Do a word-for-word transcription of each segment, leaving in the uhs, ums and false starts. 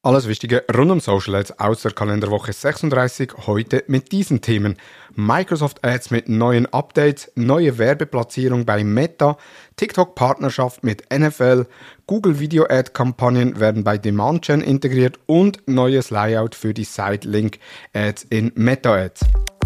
Alles Wichtige rund um Social Ads aus der Kalenderwoche sechsunddreißig, heute mit diesen Themen. Microsoft Ads mit neuen Updates, neue Werbeplatzierung bei Meta, TikTok-Partnerschaft mit N F L, Google Video Ad Kampagnen werden bei Demand Gen integriert und neues Layout für die Site Link Ads in Meta Ads.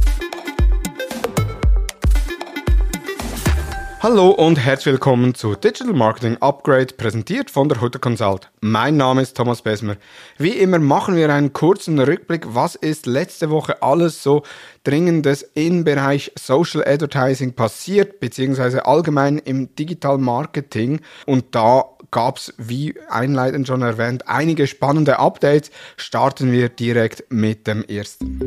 Hallo und herzlich willkommen zu Digital Marketing Upgrade, präsentiert von der Hutter Consult. Mein Name ist Thomas Besmer. Wie immer machen wir einen kurzen Rückblick, was ist letzte Woche alles so Dringendes im Bereich Social Advertising passiert, beziehungsweise allgemein im Digital Marketing. Und da gab es, wie einleitend schon erwähnt, einige spannende Updates. Starten wir direkt mit dem ersten.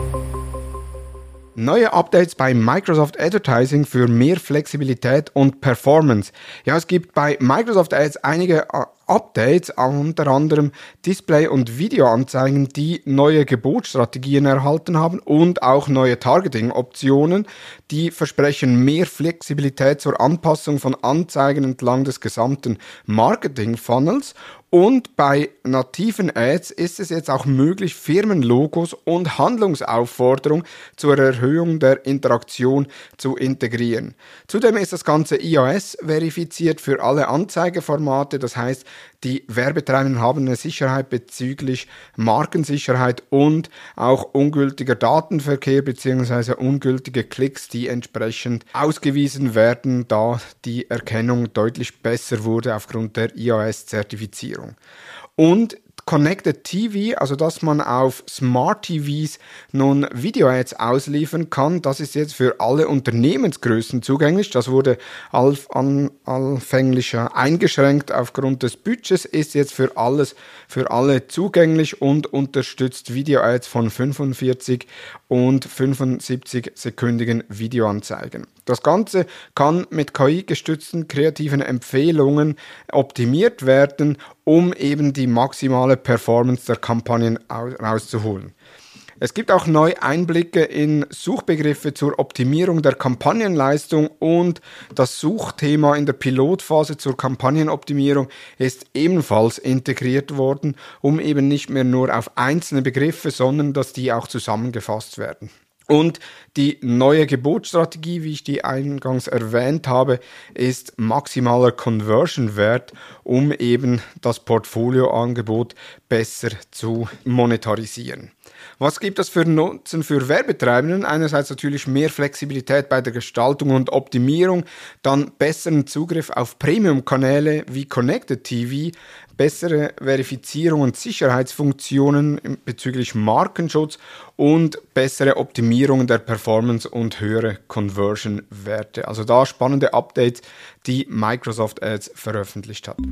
Neue Updates bei Microsoft Advertising für mehr Flexibilität und Performance. Ja, es gibt bei Microsoft Ads einige Updates, unter anderem Display- und Videoanzeigen, die neue Gebotsstrategien erhalten haben und auch neue Targeting-Optionen, die versprechen mehr Flexibilität zur Anpassung von Anzeigen entlang des gesamten Marketing-Funnels. Und bei nativen Ads ist es jetzt auch möglich, Firmenlogos und Handlungsaufforderungen zur Erhöhung der Interaktion zu integrieren. Zudem ist das Ganze iOS verifiziert für alle Anzeigeformate, das heißt, die Werbetreibenden haben eine Sicherheit bezüglich Markensicherheit und auch ungültiger Datenverkehr bzw. ungültige Klicks, die entsprechend ausgewiesen werden, da die Erkennung deutlich besser wurde aufgrund der iOS-Zertifizierung. Und Connected T V, also dass man auf Smart T Vs nun Video-Ads ausliefern kann, das ist jetzt für alle Unternehmensgrößen zugänglich. Das wurde alf- an, anfänglich eingeschränkt aufgrund des Budgets, ist jetzt für alles, für alle zugänglich und unterstützt Video-Ads von fünfundvierzig und fünfundsiebzig sekündigen Videoanzeigen. Das Ganze kann mit K I-gestützten kreativen Empfehlungen optimiert werden, um eben die maximale Performance der Kampagnen rauszuholen. Es gibt auch neue Einblicke in Suchbegriffe zur Optimierung der Kampagnenleistung und das Suchthema in der Pilotphase zur Kampagnenoptimierung ist ebenfalls integriert worden, um eben nicht mehr nur auf einzelne Begriffe, sondern dass die auch zusammengefasst werden. Und die neue Gebotsstrategie, wie ich die eingangs erwähnt habe, ist maximaler Conversion-Wert, um eben das Portfolioangebot besser zu monetarisieren. Was gibt es für Nutzen für Werbetreibenden? Einerseits natürlich mehr Flexibilität bei der Gestaltung und Optimierung, dann besseren Zugriff auf Premium-Kanäle wie Connected T V, bessere Verifizierung und Sicherheitsfunktionen bezüglich Markenschutz und bessere Optimierung der Performance und höhere Conversion-Werte. Also da spannende Updates, die Microsoft Ads veröffentlicht hat.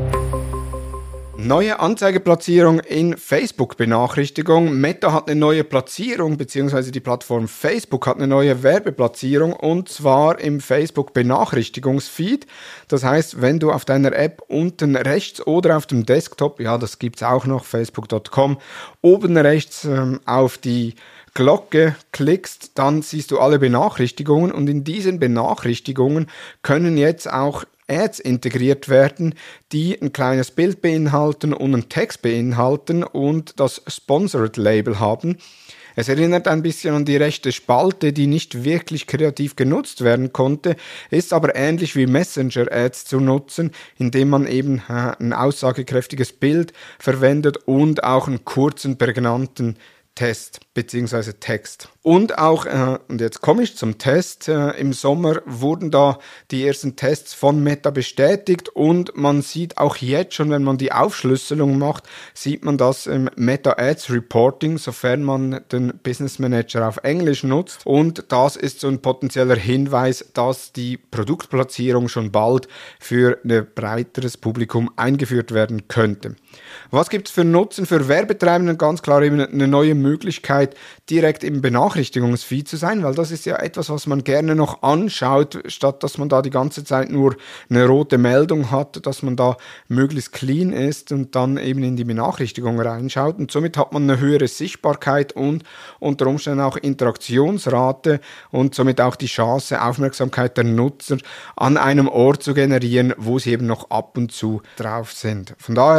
Neue Anzeigeplatzierung in Facebook-Benachrichtigung. Meta hat eine neue Platzierung, beziehungsweise die Plattform Facebook hat eine neue Werbeplatzierung und zwar im Facebook-Benachrichtigungsfeed. Das heißt, wenn du auf deiner App unten rechts oder auf dem Desktop, ja, das gibt's auch noch, facebook Punkt com, oben rechts ähm, auf die Glocke klickst, dann siehst du alle Benachrichtigungen und in diesen Benachrichtigungen können jetzt auch Ads integriert werden, die ein kleines Bild beinhalten und einen Text beinhalten und das Sponsored Label haben. Es erinnert ein bisschen an die rechte Spalte, die nicht wirklich kreativ genutzt werden konnte, ist aber ähnlich wie Messenger-Ads zu nutzen, indem man eben äh, ein aussagekräftiges Bild verwendet und auch einen kurzen, prägnanten Test bzw. Text. Und auch, äh, und jetzt komme ich zum Test, äh, im Sommer wurden da die ersten Tests von Meta bestätigt und man sieht auch jetzt schon, wenn man die Aufschlüsselung macht, sieht man das im Meta Ads Reporting, sofern man den Business Manager auf Englisch nutzt. Und das ist so ein potenzieller Hinweis, dass die Produktplatzierung schon bald für ein breiteres Publikum eingeführt werden könnte. Was gibt es für Nutzen für Werbetreibende? Ganz klar eben eine neue Möglichkeit, direkt im Benachrichtigungsfeed zu sein, weil das ist ja etwas, was man gerne noch anschaut, statt dass man da die ganze Zeit nur eine rote Meldung hat, dass man da möglichst clean ist und dann eben in die Benachrichtigung reinschaut. Und somit hat man eine höhere Sichtbarkeit und unter Umständen auch Interaktionsrate und somit auch die Chance, Aufmerksamkeit der Nutzer an einem Ort zu generieren, wo sie eben noch ab und zu drauf sind. Von daher eine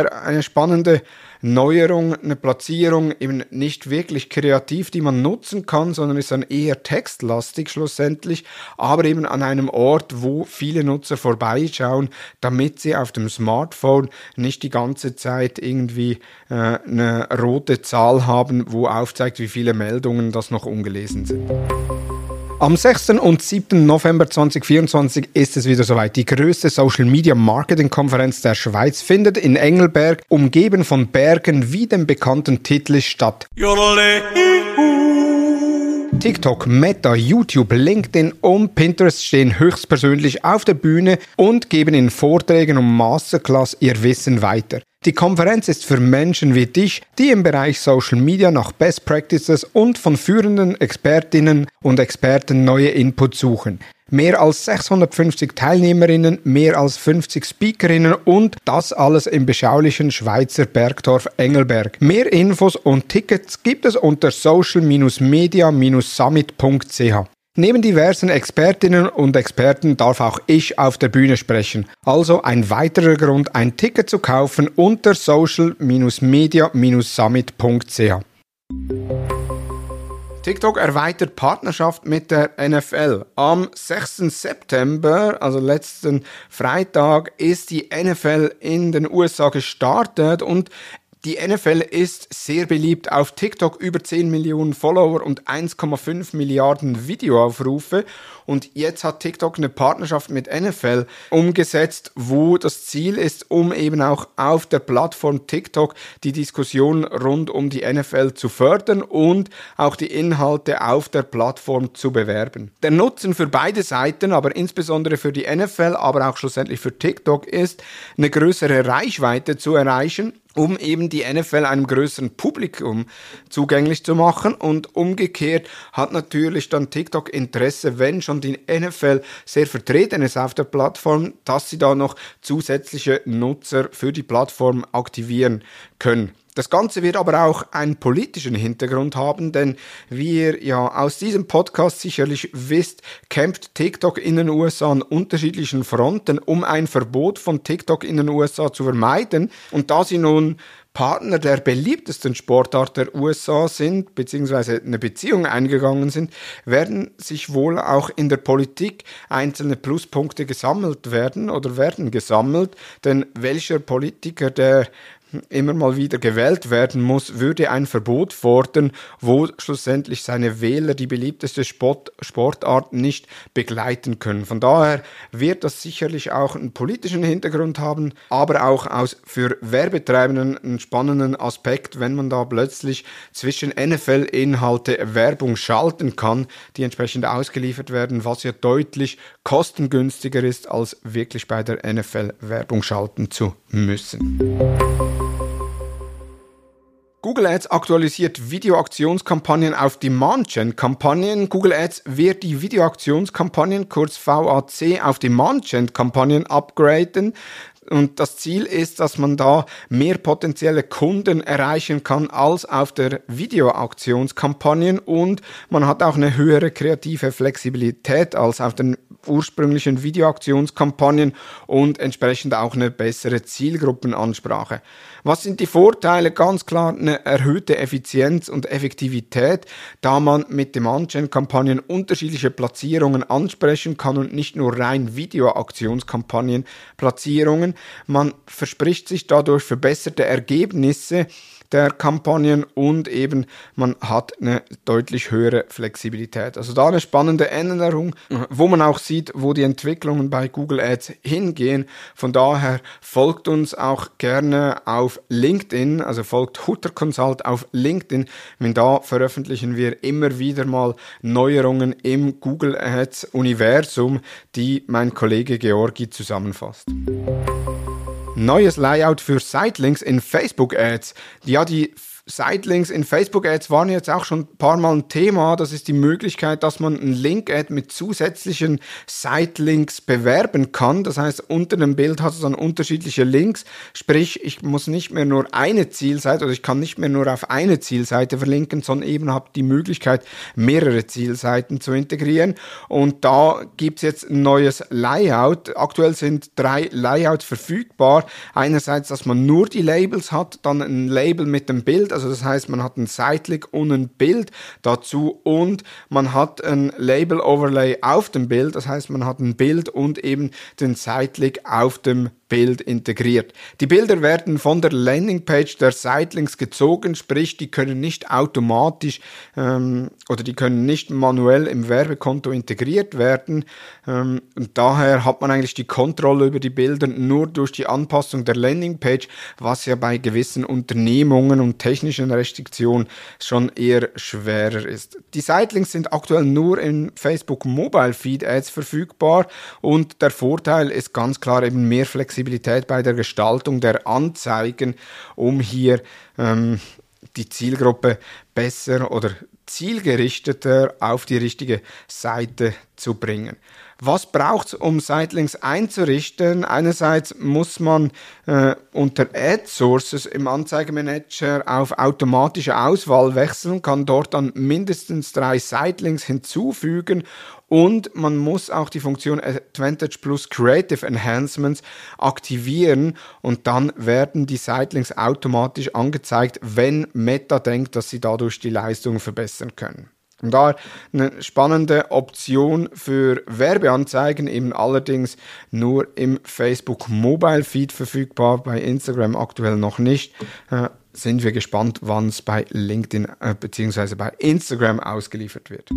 spannende Neuerung, eine Platzierung, eben nicht wirklich kreativ, die man nutzen kann, sondern ist dann eher textlastig schlussendlich, aber eben an einem Ort, wo viele Nutzer vorbeischauen, damit sie auf dem Smartphone nicht die ganze Zeit irgendwie äh, eine rote Zahl haben, wo aufzeigt, wie viele Meldungen das noch ungelesen sind. Am sechsten und siebten November zweitausendvierundzwanzig ist es wieder soweit. Die größte Social Media Marketing Konferenz der Schweiz findet in Engelberg, umgeben von Bergen wie dem bekannten Titel, statt. TikTok, Meta, YouTube, LinkedIn und Pinterest stehen höchstpersönlich auf der Bühne und geben in Vorträgen und Masterclass ihr Wissen weiter. Die Konferenz ist für Menschen wie dich, die im Bereich Social Media nach Best Practices und von führenden Expertinnen und Experten neue Input suchen. Mehr als sechshundertfünfzig Teilnehmerinnen, mehr als fünfzig Speakerinnen und das alles im beschaulichen Schweizer Bergdorf Engelberg. Mehr Infos und Tickets gibt es unter social media summit punkt c h. Neben diversen Expertinnen und Experten darf auch ich auf der Bühne sprechen. Also ein weiterer Grund, ein Ticket zu kaufen unter social media summit punkt c h. TikTok erweitert Partnerschaft mit der N F L. Am sechsten September, also letzten Freitag, ist die N F L in den U S A gestartet und die N F L ist sehr beliebt auf TikTok, über zehn Millionen Follower und eins Komma fünf Milliarden Videoaufrufe. Und jetzt hat TikTok eine Partnerschaft mit N F L umgesetzt, wo das Ziel ist, um eben auch auf der Plattform TikTok die Diskussion rund um die N F L zu fördern und auch die Inhalte auf der Plattform zu bewerben. Der Nutzen für beide Seiten, aber insbesondere für die N F L, aber auch schlussendlich für TikTok, ist, eine größere Reichweite zu erreichen, um eben die N F L einem größeren Publikum zugänglich zu machen. Und umgekehrt hat natürlich dann TikTok Interesse, wenn schon die N F L sehr vertreten ist auf der Plattform, dass sie da noch zusätzliche Nutzer für die Plattform aktivieren können. Das Ganze wird aber auch einen politischen Hintergrund haben, denn wie ihr ja aus diesem Podcast sicherlich wisst, kämpft TikTok in den U S A an unterschiedlichen Fronten, um ein Verbot von TikTok in den U S A zu vermeiden. Und da sie nun Partner der beliebtesten Sportart der U S A sind, beziehungsweise eine Beziehung eingegangen sind, werden sich wohl auch in der Politik einzelne Pluspunkte gesammelt werden oder werden gesammelt, denn welcher Politiker, der immer mal wieder gewählt werden muss, würde ein Verbot fordern, wo schlussendlich seine Wähler die beliebteste Sport, Sportart nicht begleiten können. Von daher wird das sicherlich auch einen politischen Hintergrund haben, aber auch aus für Werbetreibenden einen spannenden Aspekt, wenn man da plötzlich zwischen N F L-Inhalte Werbung schalten kann, die entsprechend ausgeliefert werden, was ja deutlich kostengünstiger ist, als wirklich bei der N F L Werbung schalten zu müssen. Google Ads aktualisiert Videoaktionskampagnen auf Demand-Gen-Kampagnen. Google Ads wird die Videoaktionskampagnen, kurz V A C, auf Demand-Gen-Kampagnen upgraden. Und das Ziel ist, dass man da mehr potenzielle Kunden erreichen kann als auf der Videoaktionskampagnen und man hat auch eine höhere kreative Flexibilität als auf den ursprünglichen Videoaktionskampagnen und entsprechend auch eine bessere Zielgruppenansprache. Was sind die Vorteile? Ganz klar eine erhöhte Effizienz und Effektivität, da man mit Demand-Gen-Kampagnen unterschiedliche Platzierungen ansprechen kann und nicht nur rein Videoaktionskampagnen-Platzierungen. Man verspricht sich dadurch verbesserte Ergebnisse der Kampagnen und eben man hat eine deutlich höhere Flexibilität. Also da eine spannende Änderung, wo man auch sieht, wo die Entwicklungen bei Google Ads hingehen. Von daher folgt uns auch gerne auf LinkedIn, also folgt Hutter Consult auf LinkedIn, denn da veröffentlichen wir immer wieder mal Neuerungen im Google Ads Universum, die mein Kollege Georgi zusammenfasst. Neues Layout für Sitelinks in Facebook Ads. Ja, die Sitelinks in Facebook-Ads waren jetzt auch schon ein paar Mal ein Thema. Das ist die Möglichkeit, dass man ein Link-Ad mit zusätzlichen Sitelinks bewerben kann. Das heißt, unter dem Bild hat es dann unterschiedliche Links. Sprich, ich muss nicht mehr nur eine Zielseite oder ich kann nicht mehr nur auf eine Zielseite verlinken, sondern eben habe die Möglichkeit, mehrere Zielseiten zu integrieren. Und da gibt es jetzt ein neues Layout. Aktuell sind drei Layouts verfügbar. Einerseits, dass man nur die Labels hat, dann ein Label mit dem Bild. Also das heißt, man hat ein Sitelink und ein Bild dazu und man hat ein Label-Overlay auf dem Bild. Das heißt, man hat ein Bild und eben den Sitelink auf dem Bild integriert. Die Bilder werden von der Landingpage der Sitelinks gezogen, sprich, die können nicht automatisch ähm, oder die können nicht manuell im Werbekonto integriert werden. Ähm, und daher hat man eigentlich die Kontrolle über die Bilder nur durch die Anpassung der Landingpage, was ja bei gewissen Unternehmungen und technischen Restriktionen schon eher schwerer ist. Die Sitelinks sind aktuell nur in Facebook Mobile Feed Ads verfügbar und der Vorteil ist ganz klar eben mehr Flexibilität bei der Gestaltung der Anzeigen, um hier ähm, die Zielgruppe besser oder zielgerichteter auf die richtige Seite zu bringen. Was braucht es, um Sitelinks einzurichten? Einerseits muss man äh, unter Ad Sources im Anzeigemanager auf automatische Auswahl wechseln, kann dort dann mindestens drei Sitelinks hinzufügen und man muss auch die Funktion Advantage Plus Creative Enhancements aktivieren und dann werden die Sitelinks automatisch angezeigt, wenn Meta denkt, dass sie dadurch die Leistung verbessern können. Und da eine spannende Option für Werbeanzeigen, eben allerdings nur im Facebook Mobile Feed verfügbar, bei Instagram aktuell noch nicht. Äh, sind wir gespannt, wann es bei LinkedIn äh, bzw. bei Instagram ausgeliefert wird.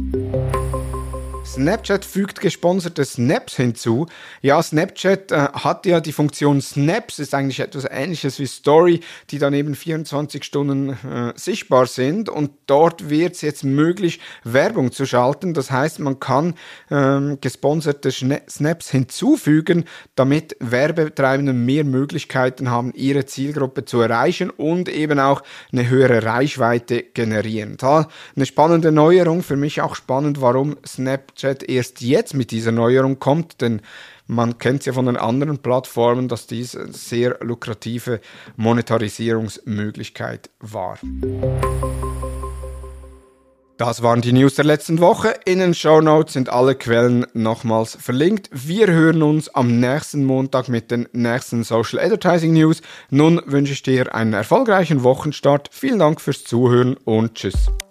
Snapchat fügt gesponserte Snaps hinzu. Ja, Snapchat äh, hat ja die Funktion Snaps, ist eigentlich etwas Ähnliches wie Story, die dann eben vierundzwanzig Stunden äh, sichtbar sind und dort wird es jetzt möglich, Werbung zu schalten. Das heißt, man kann ähm, gesponserte Schna- Snaps hinzufügen, damit Werbetreibende mehr Möglichkeiten haben, ihre Zielgruppe zu erreichen und eben auch eine höhere Reichweite generieren. Da eine spannende Neuerung, für mich auch spannend, warum Snapchat erst jetzt mit dieser Neuerung kommt, denn man kennt es ja von den anderen Plattformen, dass dies eine sehr lukrative Monetarisierungsmöglichkeit war. Das waren die News der letzten Woche. In den Shownotes sind alle Quellen nochmals verlinkt. Wir hören uns am nächsten Montag mit den nächsten Social Advertising News. Nun wünsche ich dir einen erfolgreichen Wochenstart. Vielen Dank fürs Zuhören und tschüss.